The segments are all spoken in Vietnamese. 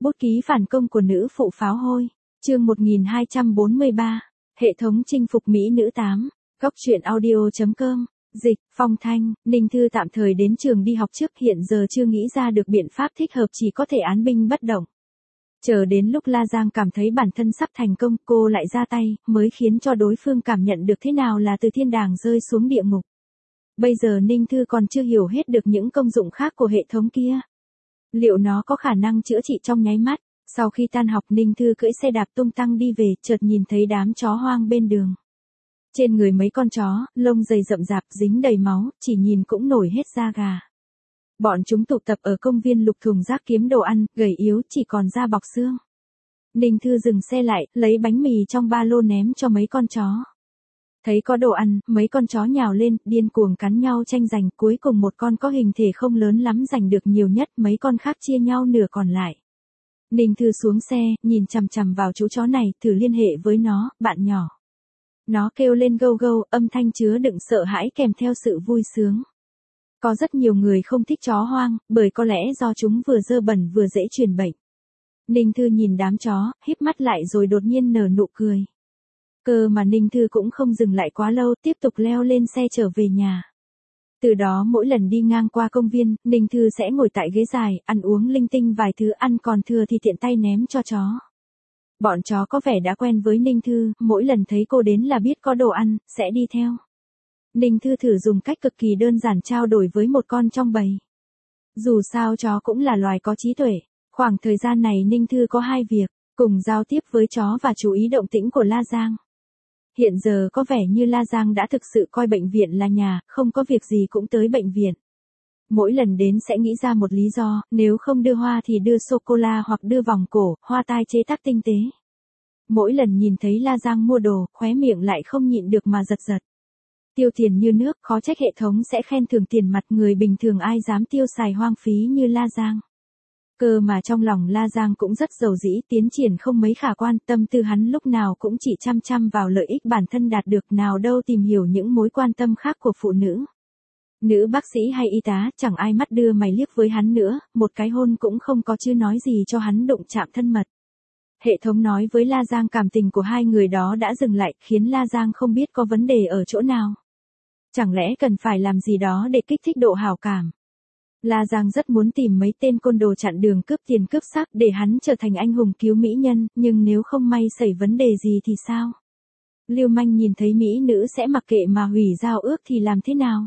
Bút ký phản công của nữ phụ pháo hôi. Chương 1243. Hệ thống chinh phục mỹ nữ 8. Góc truyện audio.com. Dịch, Phong Thanh, Ninh Thư tạm thời đến trường đi học trước, hiện giờ chưa nghĩ ra được biện pháp thích hợp, chỉ có thể án binh bất động. Chờ đến lúc La Giang cảm thấy bản thân sắp thành công, cô lại ra tay, mới khiến cho đối phương cảm nhận được thế nào là từ thiên đàng rơi xuống địa ngục. Bây giờ Ninh Thư còn chưa hiểu hết được những công dụng khác của hệ thống kia. Liệu nó có khả năng chữa trị trong nháy mắt? Sau khi tan học, Ninh Thư cưỡi xe đạp tung tăng đi về, chợt nhìn thấy đám chó hoang bên đường. Trên người mấy con chó, lông dày rậm rạp, dính đầy máu, chỉ nhìn cũng nổi hết da gà. Bọn chúng tụ tập ở công viên lục thùng rác kiếm đồ ăn, gầy yếu, chỉ còn da bọc xương. Ninh Thư dừng xe lại, lấy bánh mì trong ba lô ném cho mấy con chó. Thấy có đồ ăn, mấy con chó nhào lên, điên cuồng cắn nhau tranh giành, cuối cùng một con có hình thể không lớn lắm giành được nhiều nhất, mấy con khác chia nhau nửa còn lại. Ninh Thư xuống xe, nhìn chằm chằm vào chú chó này, thử liên hệ với nó, bạn nhỏ. Nó kêu lên gâu gâu, âm thanh chứa đựng sợ hãi kèm theo sự vui sướng. Có rất nhiều người không thích chó hoang, bởi có lẽ do chúng vừa dơ bẩn vừa dễ truyền bệnh. Ninh Thư nhìn đám chó, híp mắt lại rồi đột nhiên nở nụ cười. Cơ mà Ninh Thư cũng không dừng lại quá lâu, tiếp tục leo lên xe trở về nhà. Từ đó mỗi lần đi ngang qua công viên, Ninh Thư sẽ ngồi tại ghế dài, ăn uống linh tinh vài thứ, ăn còn thừa thì tiện tay ném cho chó. Bọn chó có vẻ đã quen với Ninh Thư, mỗi lần thấy cô đến là biết có đồ ăn, sẽ đi theo. Ninh Thư thử dùng cách cực kỳ đơn giản trao đổi với một con trong bầy. Dù sao chó cũng là loài có trí tuệ. Khoảng thời gian này Ninh Thư có hai việc, cùng giao tiếp với chó và chú ý động tĩnh của La Giang. Hiện giờ có vẻ như La Giang đã thực sự coi bệnh viện là nhà, không có việc gì cũng tới bệnh viện. Mỗi lần đến sẽ nghĩ ra một lý do, nếu không đưa hoa thì đưa sô-cô-la hoặc đưa vòng cổ, hoa tai chế tác tinh tế. Mỗi lần nhìn thấy La Giang mua đồ, khóe miệng lại không nhịn được mà giật giật. Tiêu tiền như nước, khó trách hệ thống sẽ khen thưởng tiền mặt, người bình thường ai dám tiêu xài hoang phí như La Giang. Cơ mà trong lòng La Giang cũng rất giàu dĩ, tiến triển không mấy khả quan, tâm tư hắn lúc nào cũng chỉ chăm chăm vào lợi ích bản thân đạt được, nào đâu tìm hiểu những mối quan tâm khác của phụ nữ. Nữ bác sĩ hay y tá, chẳng ai mắt đưa mày liếc với hắn nữa, một cái hôn cũng không có chứ nói gì cho hắn đụng chạm thân mật. Hệ thống nói với La Giang cảm tình của hai người đó đã dừng lại, khiến La Giang không biết có vấn đề ở chỗ nào. Chẳng lẽ cần phải làm gì đó để kích thích độ hảo cảm? La Giang rất muốn tìm mấy tên côn đồ chặn đường cướp tiền cướp sắc để hắn trở thành anh hùng cứu mỹ nhân, nhưng nếu không may xảy vấn đề gì thì sao? Lưu manh nhìn thấy mỹ nữ sẽ mặc kệ mà hủy giao ước thì làm thế nào?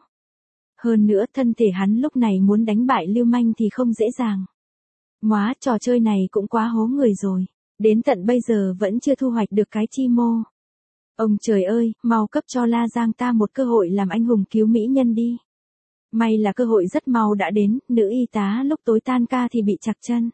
Hơn nữa thân thể hắn lúc này muốn đánh bại lưu manh thì không dễ dàng. Móa, trò chơi này cũng quá hố người rồi. Đến tận bây giờ vẫn chưa thu hoạch được cái chi mô. Ông trời ơi, mau cấp cho La Giang ta một cơ hội làm anh hùng cứu mỹ nhân đi. May là cơ hội rất mau đã đến, nữ y tá lúc tối tan ca thì bị chặt chân.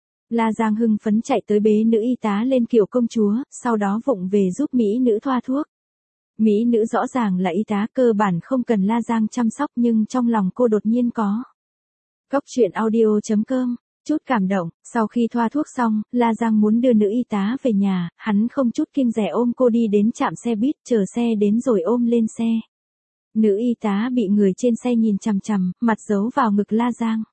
La Giang hưng phấn chạy tới bế nữ y tá lên kiểu công chúa, sau đó vụng về giúp mỹ nữ thoa thuốc. Mỹ nữ rõ ràng là y tá, cơ bản không cần La Giang chăm sóc, nhưng trong lòng cô đột nhiên có. Góc truyện audio.com. Chút cảm động, sau khi thoa thuốc xong, La Giang muốn đưa nữ y tá về nhà, hắn không chút kiêng dè ôm cô đi đến trạm xe buýt, chờ xe đến rồi ôm lên xe. Nữ y tá bị người trên xe nhìn chằm chằm, mặt giấu vào ngực La Giang.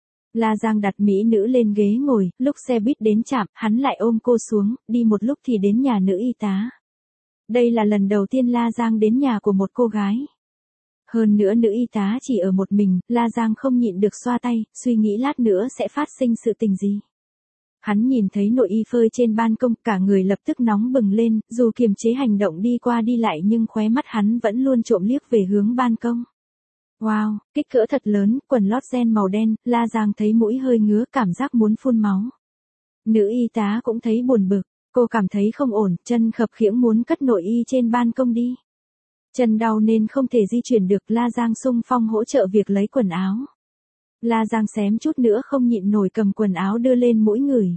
La Giang đặt mỹ nữ lên ghế ngồi, lúc xe buýt đến trạm, hắn lại ôm cô xuống, đi một lúc thì đến nhà nữ y tá. Đây là lần đầu tiên La Giang đến nhà của một cô gái. Hơn nữa nữ y tá chỉ ở một mình, La Giang không nhịn được xoa tay, suy nghĩ lát nữa sẽ phát sinh sự tình gì. Hắn nhìn thấy nội y phơi trên ban công, cả người lập tức nóng bừng lên, dù kiềm chế hành động đi qua đi lại nhưng khóe mắt hắn vẫn luôn trộm liếc về hướng ban công. Wow, kích cỡ thật lớn, quần lót ren màu đen, La Giang thấy mũi hơi ngứa, cảm giác muốn phun máu. Nữ y tá cũng thấy buồn bực, cô cảm thấy không ổn, chân khập khiễng muốn cất nội y trên ban công đi. Chân đau nên không thể di chuyển được, La Giang xung phong hỗ trợ việc lấy quần áo. La Giang xém chút nữa không nhịn nổi cầm quần áo đưa lên mũi người.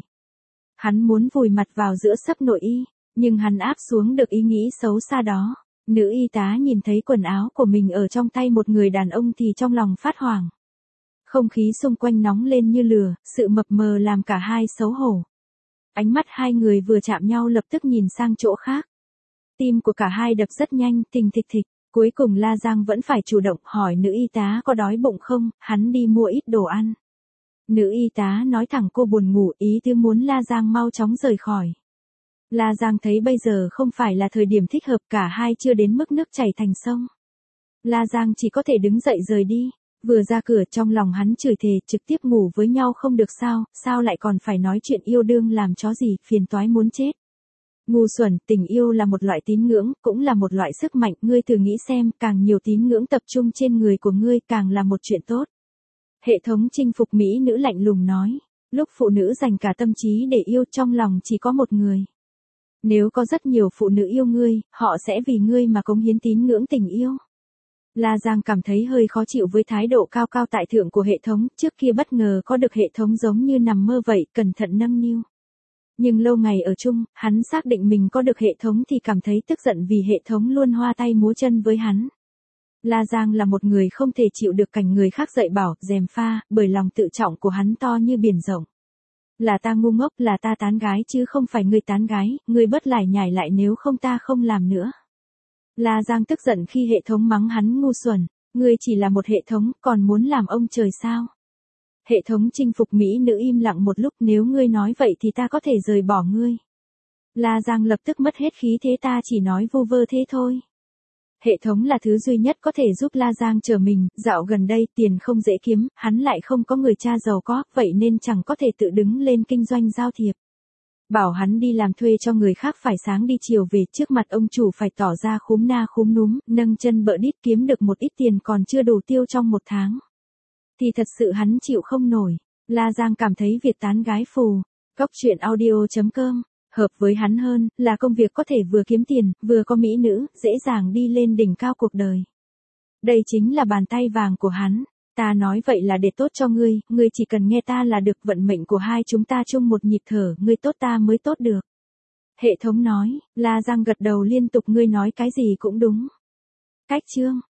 Hắn muốn vùi mặt vào giữa sấp nội y, nhưng hắn áp xuống được ý nghĩ xấu xa đó. Nữ y tá nhìn thấy quần áo của mình ở trong tay một người đàn ông thì trong lòng phát hoảng. Không khí xung quanh nóng lên như lửa, sự mập mờ làm cả hai xấu hổ. Ánh mắt hai người vừa chạm nhau lập tức nhìn sang chỗ khác. Tim của cả hai đập rất nhanh, thình thịch thịch. Cuối cùng La Giang vẫn phải chủ động hỏi nữ y tá có đói bụng không, hắn đi mua ít đồ ăn. Nữ y tá nói thẳng cô buồn ngủ, ý tứ muốn La Giang mau chóng rời khỏi. La Giang thấy bây giờ không phải là thời điểm thích hợp, cả hai chưa đến mức nước chảy thành sông. La Giang chỉ có thể đứng dậy rời đi. Vừa ra cửa trong lòng hắn chửi thề, trực tiếp ngủ với nhau không được sao, sao lại còn phải nói chuyện yêu đương làm chó gì, phiền toái muốn chết. Ngu xuẩn, tình yêu là một loại tín ngưỡng, cũng là một loại sức mạnh, ngươi thử nghĩ xem, càng nhiều tín ngưỡng tập trung trên người của ngươi càng là một chuyện tốt. Hệ thống chinh phục mỹ nữ lạnh lùng nói, lúc phụ nữ dành cả tâm trí để yêu trong lòng chỉ có một người. Nếu có rất nhiều phụ nữ yêu ngươi, họ sẽ vì ngươi mà cống hiến tín ngưỡng tình yêu. La Giang cảm thấy hơi khó chịu với thái độ cao cao tại thượng của hệ thống, trước kia bất ngờ có được hệ thống giống như nằm mơ vậy, cẩn thận nâng niu. Nhưng lâu ngày ở chung, hắn xác định mình có được hệ thống thì cảm thấy tức giận vì hệ thống luôn hoa tay múa chân với hắn. La Giang là một người không thể chịu được cảnh người khác dạy bảo, gièm pha, bởi lòng tự trọng của hắn to như biển rộng. Là ta ngu ngốc, là ta tán gái chứ không phải ngươi tán gái, ngươi bớt lải nhải lại nếu không ta không làm nữa. La Giang tức giận khi hệ thống mắng hắn ngu xuẩn, ngươi chỉ là một hệ thống, còn muốn làm ông trời sao? Hệ thống chinh phục mỹ nữ im lặng một lúc, nếu ngươi nói vậy thì ta có thể rời bỏ ngươi. La Giang lập tức mất hết khí thế, ta chỉ nói vu vơ thế thôi. Hệ thống là thứ duy nhất có thể giúp La Giang trở mình, dạo gần đây tiền không dễ kiếm, hắn lại không có người cha giàu có, vậy nên chẳng có thể tự đứng lên kinh doanh giao thiệp. Bảo hắn đi làm thuê cho người khác phải sáng đi chiều về, trước mặt ông chủ phải tỏ ra khúm na khúm núm, nâng chân bợ đít, kiếm được một ít tiền còn chưa đủ tiêu trong một tháng. Thì thật sự hắn chịu không nổi. La Giang cảm thấy việc tán gái phù, Cóc truyện audio.com, hợp với hắn hơn, là công việc có thể vừa kiếm tiền, vừa có mỹ nữ, dễ dàng đi lên đỉnh cao cuộc đời. Đây chính là bàn tay vàng của hắn. Ta nói vậy là để tốt cho ngươi, ngươi chỉ cần nghe ta là được, vận mệnh của hai chúng ta chung một nhịp thở, ngươi tốt ta mới tốt được. Hệ thống nói, La Giang gật đầu liên tục, ngươi nói cái gì cũng đúng. Cách chương